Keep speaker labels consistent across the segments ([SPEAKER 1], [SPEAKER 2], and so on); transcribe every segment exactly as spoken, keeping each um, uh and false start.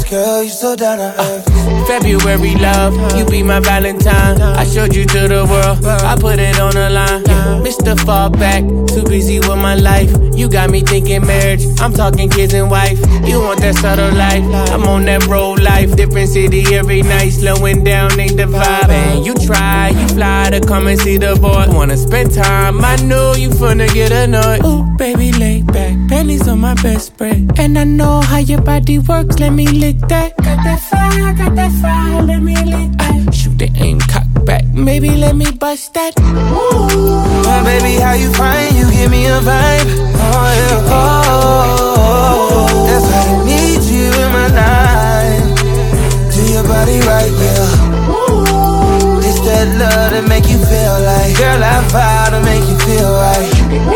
[SPEAKER 1] girl, you so down to earth.
[SPEAKER 2] uh, February love, you be my Valentine. I showed you to the world, I put it on the line. Yeah, Mister Fallback, too busy with my life. You got me thinking marriage, I'm talking kids and wife. You want that subtle life, I'm on that road life. Different city every night, slowing down ain't the vibe. And you try, you fly to come and see the boy. Wanna spend time, I know you finna get annoyed. Ooh, baby, lay back, panties on my best spread. And I know how your body works, let me lick that. Got that fire, got that fire, let me lick that. Shoot the aim, cock back, maybe let me bust that.
[SPEAKER 1] Ooh. Oh, baby, how you find, you give me a vibe. Oh, yeah, oh, that's why I need you in my life. Do your body right, yeah. Ooh. It's that love that make you feel like, girl, I vow to make you feel right.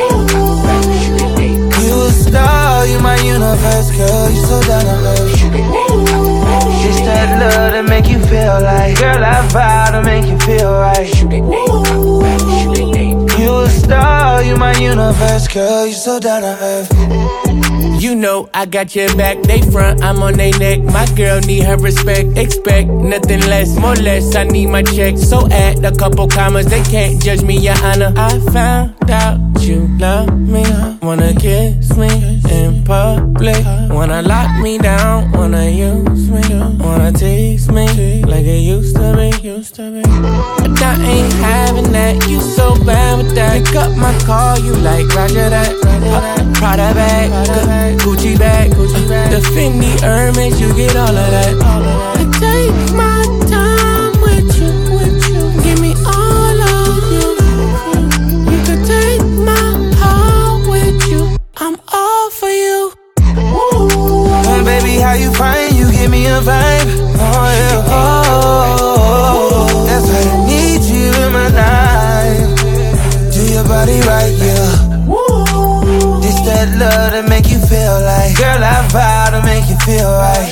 [SPEAKER 1] Ooh. You a star, you my universe, girl, you so down to earth. It's that love that make you feel like, girl, I vow to make you feel right. Ooh. You a star, you my universe, girl, you so down to earth.
[SPEAKER 2] You know I got your back, they front, I'm on they neck. My girl need her respect, expect nothing less, more less, I need my check. So add a couple commas, they can't judge me, your honor. I found out you love me, wanna kiss me in public, wanna lock me down, wanna use me, wanna tease me like it used to be, used to be. But I ain't having that, you so bad with that. Pick up my call, you like Roger that, uh, Prada bag, Gucci bag, Gucci bag, the Fendi Hermes, you get all of that. I take my time with you, with you. Give me all of you. You could take my heart with you. I'm all for you.
[SPEAKER 1] Oh, baby, how you find, you give me a vibe. Oh, yeah, oh, that's why I need you in my life. Do your body right, yeah. It's that love that make you feel like, girl, I vow to make you feel right.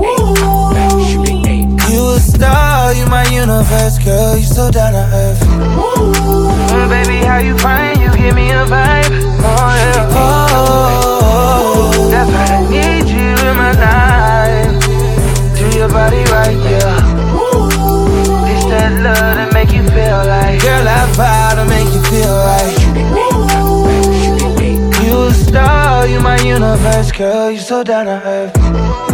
[SPEAKER 1] You a star, you my universe, girl, you so down to earth. Oh, baby, how you find, you give me a vibe. Oh, yeah, oh, that's why I need you in my life. Do your body right, yeah. It's that love that make you feel like, girl, I vow to make you feel right. You a star, you my universe, girl, you so down to earth.